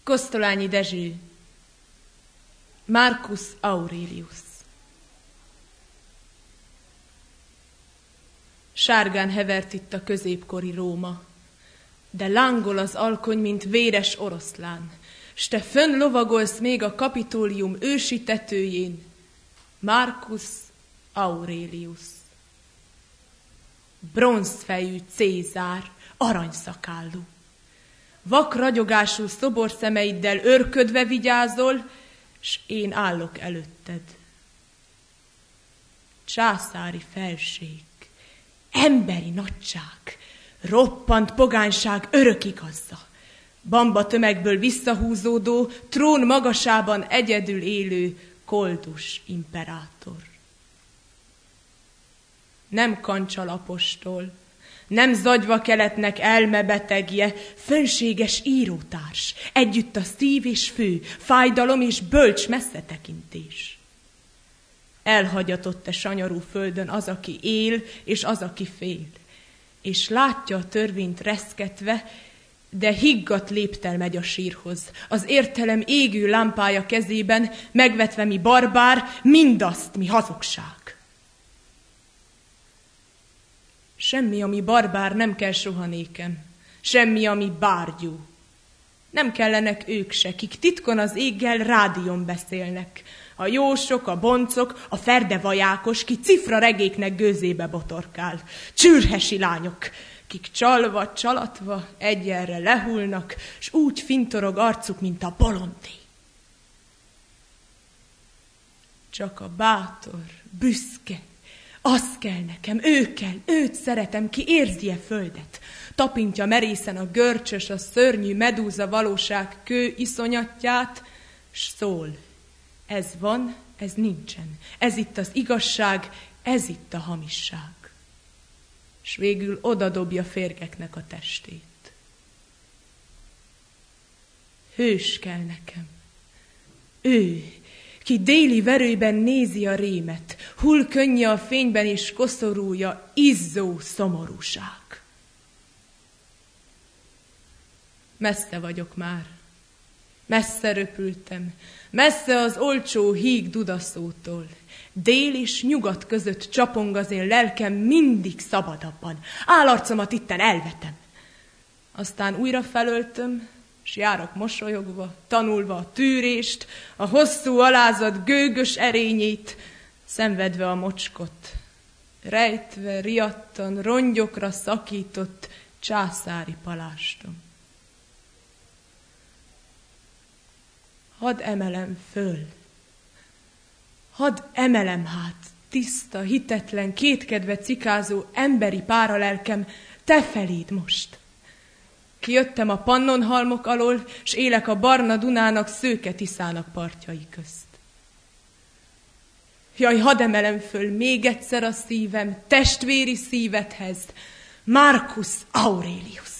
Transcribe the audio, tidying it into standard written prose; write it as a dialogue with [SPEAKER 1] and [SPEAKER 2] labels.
[SPEAKER 1] Kosztolányi Dezső, Marcus Aurelius. Sárgán hevert itt a középkori Róma, de lángol az alkony, mint véres oroszlán, s te fönn lovagolsz még a Kapitólium ősi tetőjén, Marcus Aurelius. Bronzfejű Cézár, aranyszakállú. Vakragyogású szoborszemeiddel őrködve vigyázol, s én állok előtted. Császári felség, emberi nagyság, roppant pogányság örök igazza, bamba tömegből visszahúzódó, trón magasában egyedül élő koldus imperátor. Nem Kancsal apostol, nem zagyva keletnek elmebetegje, fönséges írótárs, együtt a szív és fő, fájdalom és bölcs messzetekintés. Elhagyatott-e sanyarú földön az, aki él, és az, aki fél, és látja a törvényt reszketve, de higgadt léptel megy a sírhoz, az értelem égő lámpája kezében, megvetve mi barbár, mindazt mi hazugság. Semmi, ami barbár, nem kell soha nékem, semmi, ami bárgyú. Nem kellenek ők se, kik titkon az éggel rádión beszélnek. A jósok, a boncok, a ferdevajákos, ki cifra regéknek gőzébe botorkál. Csürhesi lányok, kik csalva, csalatva egyenre lehullnak, s úgy fintorog arcuk, mint a bolondé. Csak a bátor, büszke, az kell nekem, ő kell, őt szeretem, ki érzi-e földet. Tapintja merészen a görcsös, a szörnyű medúza valóság kő iszonyatját, s szól. Ez van, ez nincsen. Ez itt az igazság, ez itt a hamisság. S végül odadobja férgeknek a testét. Hős kell nekem. Ő, ki déli verőben nézi a rémet, hull könnye a fényben és koszorúja, izzó szomorúság. Messze vagyok már, messze röpültem, messze az olcsó híg dudaszótól. Dél és nyugat között csapong az én lelkem mindig szabadabban. Állarcomat itten elvetem. Aztán újra felöltöm, s járok mosolyogva, tanulva a tűrést, a hosszú alázat gőgös erényét, szenvedve a mocskot, rejtve, riadtan, rongyokra szakított császári palástom. Hadd emelem föl, hadd emelem hát, tiszta, hitetlen, kétkedve cikázó emberi páralelkem, te feléd most. Kijöttem a Pannonhalmok alól, s élek a barna Dunának, szőke Tiszának partjai közt. Jaj, hadd emelem föl még egyszer a szívem testvéri szívedhez, Marcus Aurelius.